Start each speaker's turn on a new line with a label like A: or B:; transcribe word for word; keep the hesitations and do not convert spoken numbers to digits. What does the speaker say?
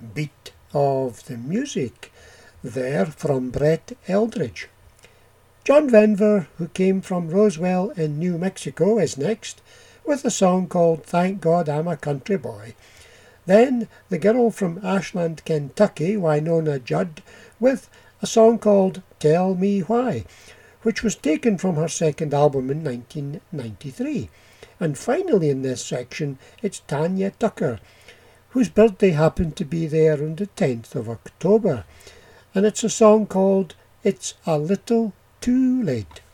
A: Beat of the Music there from Brett Eldridge. John Denver, who came from Roswell in New Mexico, is next with a song called Thank God I'm a Country Boy. Then the girl from Ashland, Kentucky, Wynonna Judd, with a song called Tell Me Why, which was taken from her second album in nineteen ninety-three. And finally in this section, it's Tanya Tucker, whose birthday happened to be there on the tenth of October. And it's a song called It's a Little Too Late.